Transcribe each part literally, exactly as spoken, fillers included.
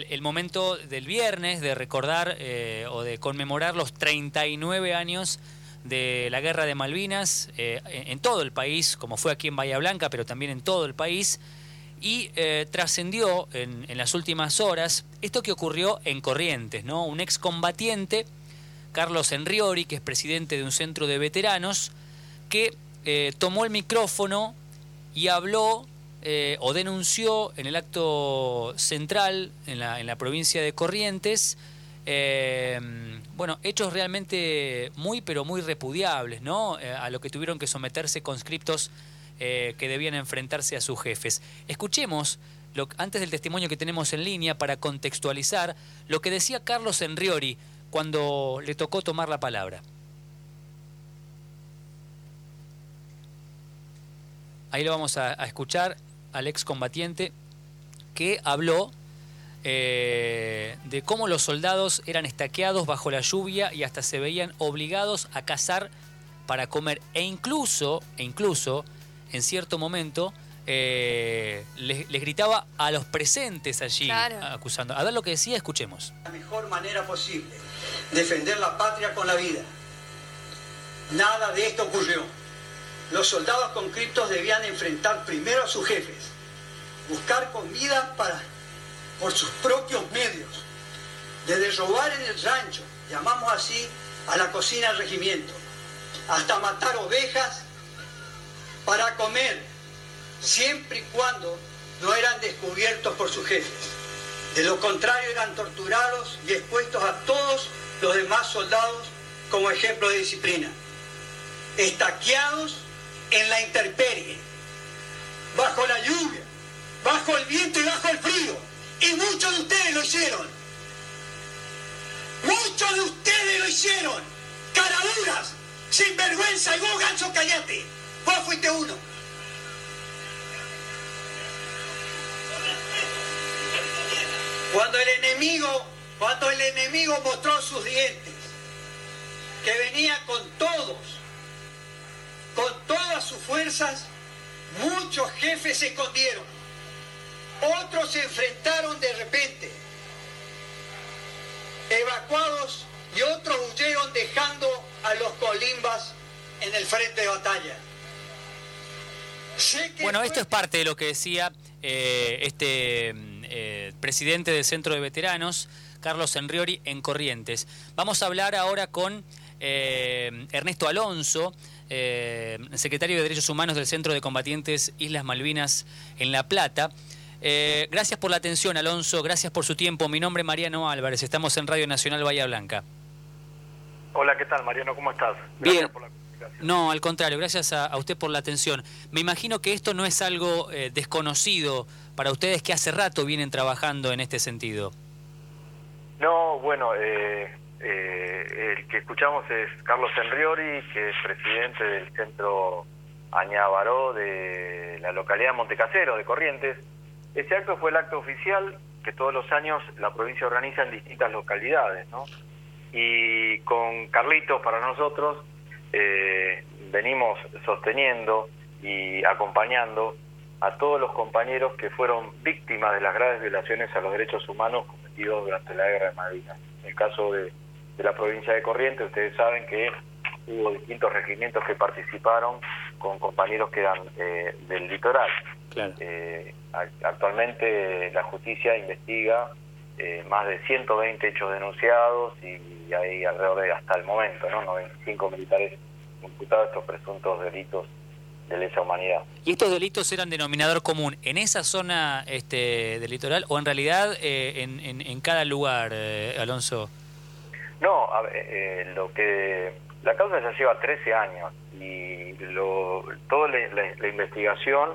el momento del viernes de recordar eh, o de conmemorar los treinta y nueve años de la Guerra de Malvinas eh, en, en todo el país, como fue aquí en Bahía Blanca, pero también en todo el país. Y eh, trascendió en, en las últimas horas esto que ocurrió en Corrientes, ¿no? Un excombatiente, Carlos Enriori, que es presidente de un centro de veteranos, que eh, tomó el micrófono y habló eh, o denunció en el acto central en la, en la provincia de Corrientes eh, bueno, hechos realmente muy pero muy repudiables, ¿no? Eh, a lo que tuvieron que someterse conscriptos eh, que debían enfrentarse a sus jefes. Escuchemos lo, antes del testimonio que tenemos en línea para contextualizar lo que decía Carlos Enriori cuando le tocó tomar la palabra. Ahí lo vamos a, a escuchar al excombatiente que habló eh, de cómo los soldados eran estaqueados bajo la lluvia y hasta se veían obligados a cazar para comer. E incluso, e incluso en cierto momento, eh, les, les gritaba a los presentes allí, claro, acusando. A ver lo que decía, escuchemos. La mejor manera posible, defender la patria con la vida. Nada de esto ocurrió. Los soldados conscriptos debían enfrentar primero a sus jefes, buscar comida para, por sus propios medios, desde robar en el rancho, llamamos así a la cocina del regimiento, hasta matar ovejas para comer, siempre y cuando no eran descubiertos por sus jefes. De lo contrario eran torturados y expuestos a todos los demás soldados como ejemplo de disciplina. Estaqueados en la intemperie, bajo la lluvia, bajo el viento y bajo el frío. Y muchos de ustedes lo hicieron. Muchos de ustedes lo hicieron. Caraduras, sinvergüenza, y vos, ganso, callate. Vos fuiste uno. Cuando el enemigo, cuando el enemigo mostró sus dientes, que venía con todos, con todas sus fuerzas, muchos jefes se escondieron. Otros se enfrentaron de repente, evacuados, y otros huyeron dejando a los colimbas en el frente de batalla. Sé que bueno, fue... esto es parte de lo que decía eh, este eh, presidente del Centro de Veteranos, Carlos Enriori, en Corrientes. Vamos a hablar ahora con eh, Ernesto Alonso, eh, secretario de Derechos Humanos del Centro de Combatientes Islas Malvinas en La Plata. Eh, gracias por la atención, Alonso, gracias por su tiempo. Mi nombre es Mariano Álvarez, estamos en Radio Nacional Bahía Blanca. Hola, ¿qué tal, Mariano? ¿Cómo estás? Gracias Bien. Por la comunicación. No, al contrario, gracias a, a usted por la atención. Me imagino que esto no es algo eh, desconocido para ustedes, que hace rato vienen trabajando en este sentido. No, bueno, eh, eh, el que escuchamos es Carlos Enriori, que es presidente del Centro Añabaró de la localidad de Montecasero, de Corrientes. Ese acto fue el acto oficial que todos los años la provincia organiza en distintas localidades, ¿no? Y con Carlitos, para nosotros, eh, venimos sosteniendo y acompañando a todos los compañeros que fueron víctimas de las graves violaciones a los derechos humanos cometidos durante la Guerra de Malvinas. En el caso de, de la provincia de Corrientes, ustedes saben que hubo distintos regimientos que participaron con compañeros que eran eh, del litoral. Claro. Eh, actualmente la justicia investiga eh, más de ciento veinte hechos denunciados y hay alrededor de, hasta el momento, ¿no? noventa y cinco militares imputados estos presuntos delitos de lesa humanidad. ¿Y estos delitos eran denominador común en esa zona este, del litoral o en realidad eh, en, en, en cada lugar, eh, Alonso? No, a ver, eh, lo que la causa ya lleva trece años y lo, toda la, la, la investigación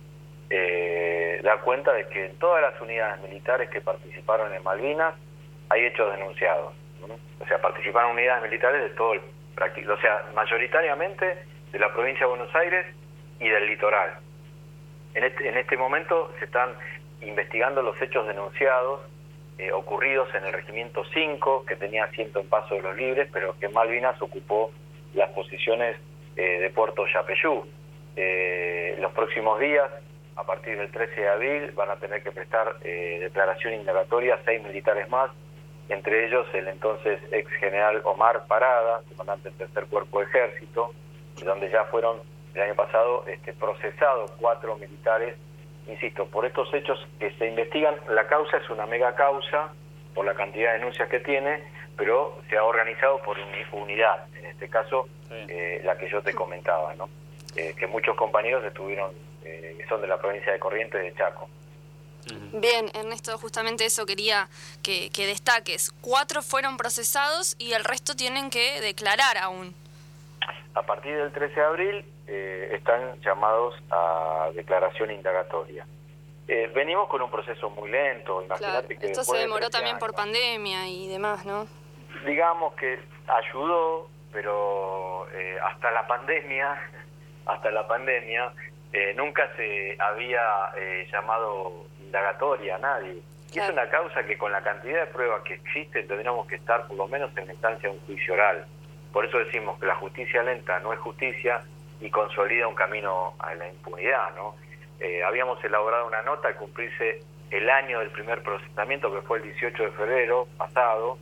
eh, da cuenta de que en todas las unidades militares que participaron en Malvinas hay hechos denunciados, ¿no? O sea, participaron unidades militares de todo el práctico, o sea, mayoritariamente de la provincia de Buenos Aires y del litoral. En este, en este momento se están investigando los hechos denunciados eh, ocurridos en el Regimiento cinco, que tenía asiento en Paso de los Libres, pero que en Malvinas ocupó las posiciones eh, de Puerto Yapeyú. Eh, los próximos días a partir del trece de abril van a tener que prestar eh, declaración indagatoria seis militares más, entre ellos el entonces ex general Omar Parada, comandante del tercer cuerpo de ejército, donde ya fueron el año pasado este, procesados cuatro militares, insisto, por estos hechos que se investigan. La causa es una mega causa por la cantidad de denuncias que tiene, pero se ha organizado por unidad, en este caso sí. eh, la que yo te comentaba, ¿no? Eh, que muchos compañeros estuvieron, eh, que son de la provincia de Corrientes y de Chaco. Bien, Ernesto, justamente eso quería que, que destaques. Cuatro fueron procesados y el resto tienen que declarar aún. A partir del trece de abril eh, están llamados a declaración indagatoria. Eh, venimos con un proceso muy lento, imagínate claro, que esto se demoró también años, por pandemia y demás, ¿no? Digamos que ayudó, pero eh, hasta la pandemia, hasta la pandemia, eh, nunca se había eh, llamado indagatoria a nadie. Claro. Es una causa que con la cantidad de pruebas que existen tendríamos que estar por lo menos en la instancia de un juicio oral. Por eso decimos que la justicia lenta no es justicia y consolida un camino a la impunidad, ¿no? Eh, habíamos elaborado una nota al cumplirse el año del primer procesamiento, que fue el dieciocho de febrero pasado,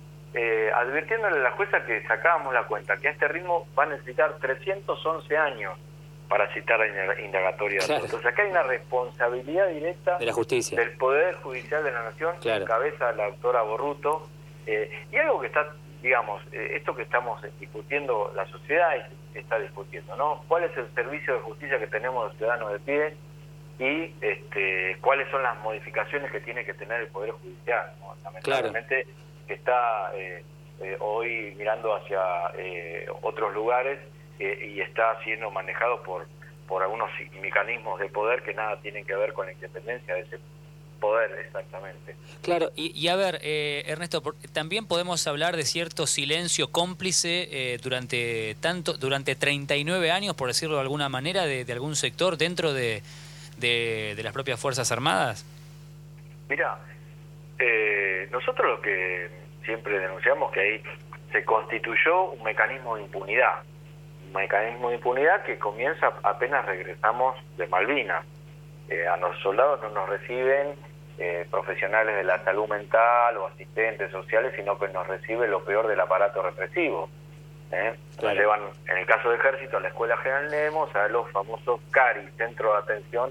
eh, advirtiéndole a la jueza que sacábamos la cuenta, que a este ritmo va a necesitar trescientos once años para citar la indagatoria. Claro. Entonces acá hay una responsabilidad directa de la justicia, del Poder Judicial de la Nación, claro. En cabeza de la doctora Borruto, eh, y algo que está, digamos, eh, esto que estamos discutiendo, la sociedad está discutiendo, ¿no? ¿Cuál es el servicio de justicia que tenemos los ciudadanos de pie? Y este, cuáles son las modificaciones que tiene que tener el Poder Judicial, ¿no? Lamentablemente claro. Que está eh, eh, hoy mirando hacia eh, otros lugares eh, y está siendo manejado por, por algunos mecanismos de poder que nada tienen que ver con la independencia de ese poder, exactamente. Claro, y, y a ver, eh, Ernesto, por, también podemos hablar de cierto silencio cómplice eh, durante tanto durante treinta y nueve años, por decirlo de alguna manera, de, de algún sector dentro de, de, de las propias Fuerzas Armadas. Mira, eh, nosotros lo que siempre denunciamos que ahí se constituyó un mecanismo de impunidad, un mecanismo de impunidad que comienza apenas regresamos de Malvinas. Eh, a los soldados no nos reciben eh, profesionales de la salud mental o asistentes sociales, sino que nos recibe lo peor del aparato represivo. ¿eh? Claro. Nos llevan, en el caso de Ejército, a la Escuela General Nemos, a los famosos C A R I, Centro de Atención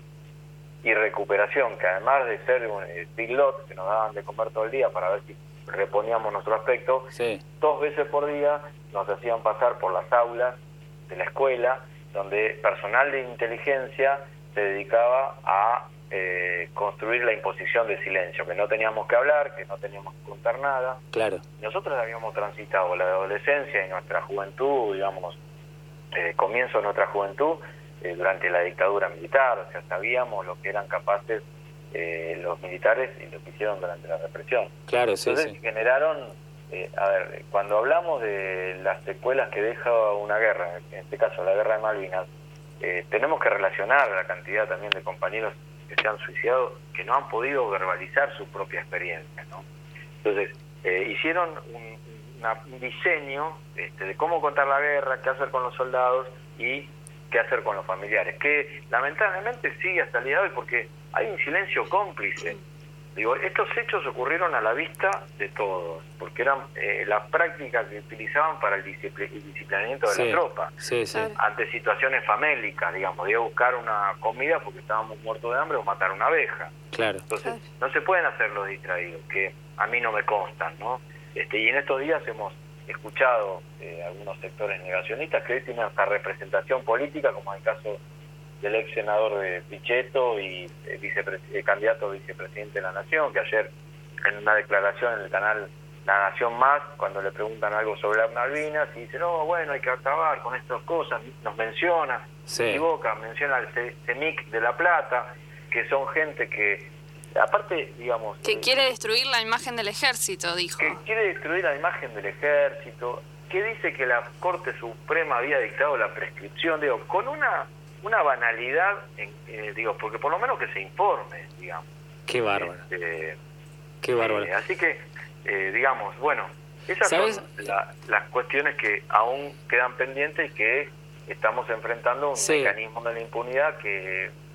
y Recuperación, que además de ser un eh, pilot que nos daban de comer todo el día para ver si reponíamos nuestro aspecto, sí. dos veces por día nos hacían pasar por las aulas de la escuela, donde personal de inteligencia se dedicaba a eh, construir la imposición de silencio, que no teníamos que hablar, que no teníamos que contar nada. Claro. Nosotros habíamos transitado la adolescencia y nuestra juventud, digamos, eh, comienzo de nuestra juventud, eh, durante la dictadura militar, o sea, sabíamos lo que eran capaces eh, los militares y lo que hicieron durante la represión. Claro, sí, Entonces sí. generaron, eh, a ver, cuando hablamos de las secuelas que deja una guerra, en este caso la guerra de Malvinas, Eh, tenemos que relacionar la cantidad también de compañeros que se han suicidado, que no han podido verbalizar su propia experiencia, ¿no? Entonces, eh, hicieron un, una, un diseño este, de cómo contar la guerra, qué hacer con los soldados y qué hacer con los familiares, que lamentablemente sigue hasta el día de hoy porque hay un silencio cómplice. Digo, estos hechos ocurrieron a la vista de todos, porque eran eh, las prácticas que utilizaban para el, discipl el disciplinamiento de sí, la tropa, sí, sí. ante situaciones famélicas, digamos, de ir a buscar una comida porque estábamos muertos de hambre o matar una abeja. Claro. Entonces, no se pueden hacer los distraídos, que a mí no me constan, ¿no? Este, y en estos días hemos escuchado eh, algunos sectores negacionistas que hoy tienen hasta representación política, como en el caso del ex senador de Pichetto y eh, vicepre eh, candidato a vicepresidente de la Nación, que ayer en una declaración en el canal La Nación Más, cuando le preguntan algo sobre las Malvinas, y dice, no, bueno, hay que acabar con estas cosas, nos menciona, sí. se equivoca, menciona el CEMIC de La Plata, que son gente que, aparte, digamos... Que eh, quiere destruir la imagen del ejército, dijo. Que quiere destruir la imagen del ejército, que dice que la Corte Suprema había dictado la prescripción, digo, con una... una banalidad, en, eh, digo, porque por lo menos que se informe, digamos. Qué bárbaro. Este, Qué bárbaro. Eh, así que, eh, digamos, bueno, esas ¿sabes? son la, las cuestiones que aún quedan pendientes y que estamos enfrentando un sí. mecanismo de la impunidad que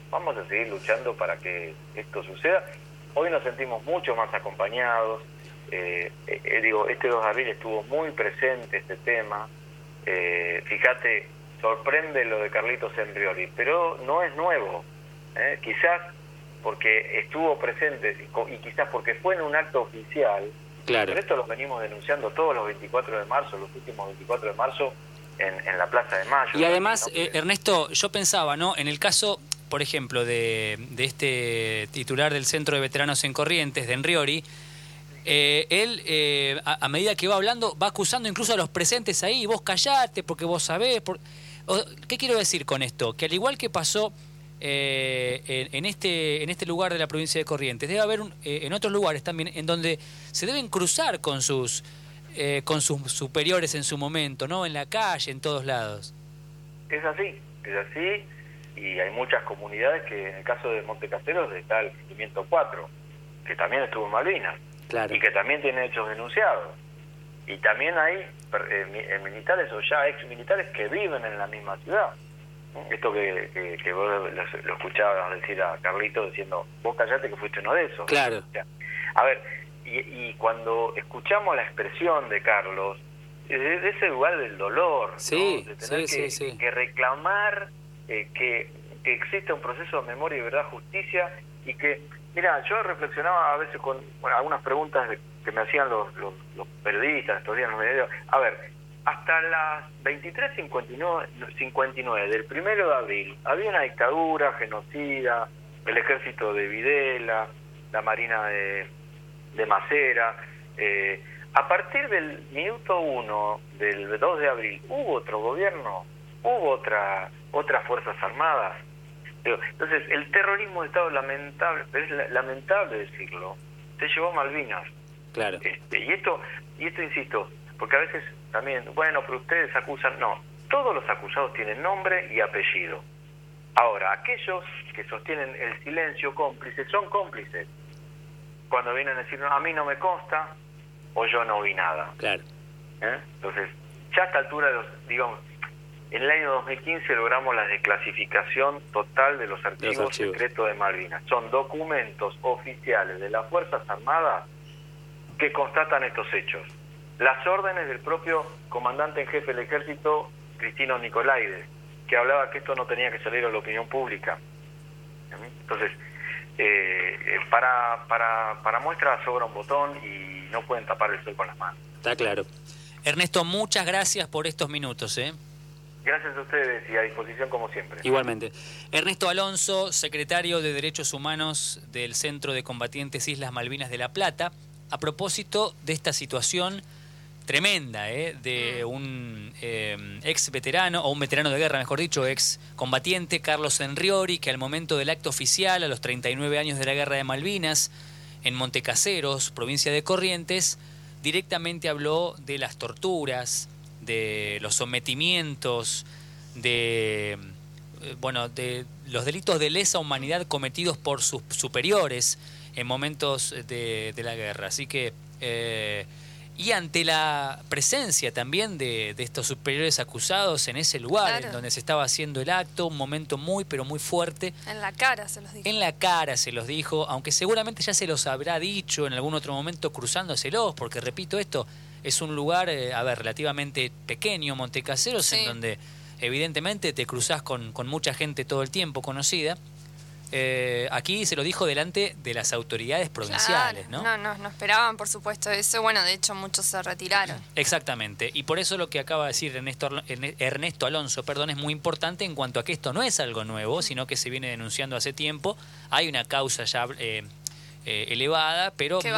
vamos a seguir luchando para que esto suceda. Hoy nos sentimos mucho más acompañados. Eh, eh, digo, este dos de abril estuvo muy presente este tema. Eh, fíjate, sorprende lo de Carlitos Enriori, pero no es nuevo. ¿eh? Quizás porque estuvo presente y quizás porque fue en un acto oficial. Claro. Pero esto lo venimos denunciando todos los veinticuatro de marzo, los últimos veinticuatro de marzo en, en la Plaza de Mayo. Y además, ¿no? eh, Ernesto, yo pensaba, ¿no? En el caso, por ejemplo, de, de este titular del Centro de Veteranos en Corrientes, de Enriori, eh, él, eh, a, a medida que va hablando, va acusando incluso a los presentes ahí, vos callate porque vos sabés. Por... ¿Qué quiero decir con esto? Que al igual que pasó eh, en, en, este, en este lugar de la provincia de Corrientes, debe haber un, eh, en otros lugares también en donde se deben cruzar con sus... Eh, con sus superiores en su momento, ¿no? En la calle, en todos lados. Es así, es así, y hay muchas comunidades que, en el caso de Montecaseros, está el Regimiento cuatro, que también estuvo en Malvinas, claro. Y que también tiene hechos denunciados. Y también hay eh, militares o ya ex militares que viven en la misma ciudad. Esto que, que, que vos lo, lo escuchabas decir a Carlito diciendo, vos callate que fuiste uno de esos. Claro. O sea, a ver... Y, y cuando escuchamos la expresión de Carlos, es de ese lugar del dolor, sí, ¿no? De tener sí, que, sí, sí. que reclamar eh, que, que existe un proceso de memoria y verdad, justicia, y que, mira, yo reflexionaba a veces con bueno, algunas preguntas de, que me hacían los, los, los periodistas estos días en los medios. A ver, hasta las veintitrés cincuenta y nueve del primero de abril había una dictadura genocida, el ejército de Videla, la marina de... de Macera. Eh, a partir del minuto uno del dos de abril, ¿hubo otro gobierno? ¿Hubo otra otras Fuerzas Armadas? Entonces, el terrorismo de Estado, lamentable, es lamentable decirlo, se llevó a Malvinas. Claro. Este, y esto, y esto insisto, porque a veces también, bueno, pero ustedes acusan, no, todos los acusados tienen nombre y apellido. Ahora, aquellos que sostienen el silencio cómplice son cómplices. Cuando vienen a decir, no, a mí no me consta, o yo no vi nada. Claro. ¿Eh? Entonces, ya a esta altura, los, digamos, en el año dos mil quince logramos la desclasificación total de los archivos, los archivos secretos de Malvinas. Son documentos oficiales de las Fuerzas Armadas que constatan estos hechos. Las órdenes del propio comandante en jefe del ejército, Cristino Nicolaides, que hablaba que esto no tenía que salir a la opinión pública. ¿Eh? Entonces, Eh, para, para, para muestra sobra un botón y no pueden tapar el sol con las manos. Está claro. Ernesto, muchas gracias por estos minutos. ¿eh? Gracias a ustedes y a disposición como siempre. Igualmente. Ernesto Alonso, secretario de Derechos Humanos del Centro de Combatientes Islas Malvinas de La Plata, a propósito de esta situación tremenda, ¿eh? de un eh, ex veterano, o un veterano de guerra, mejor dicho, ex combatiente, Carlos Enriori, que al momento del acto oficial, a los treinta y nueve años de la Guerra de Malvinas, en Montecaseros, provincia de Corrientes, directamente habló de las torturas, de los sometimientos, de, eh, bueno, de los delitos de lesa humanidad cometidos por sus superiores en momentos de, de la guerra. Así que... Eh, Y ante la presencia también de, de estos superiores acusados en ese lugar, claro, en donde se estaba haciendo el acto, un momento muy, pero muy fuerte. En la cara se los dijo. En la cara se los dijo, aunque seguramente ya se los habrá dicho en algún otro momento cruzándoselos, porque repito, esto es un lugar, eh, a ver, relativamente pequeño, Montecaseros, sí, en donde evidentemente te cruzás con, con mucha gente todo el tiempo conocida. Eh, aquí se lo dijo delante de las autoridades provinciales, claro, ¿no? No, no, no esperaban, por supuesto, eso. Bueno, de hecho, muchos se retiraron. Exactamente. Y por eso lo que acaba de decir Ernesto, Ernesto Alonso, perdón, es muy importante en cuanto a que esto no es algo nuevo, sino que se viene denunciando hace tiempo. Hay una causa ya eh, eh, elevada, pero...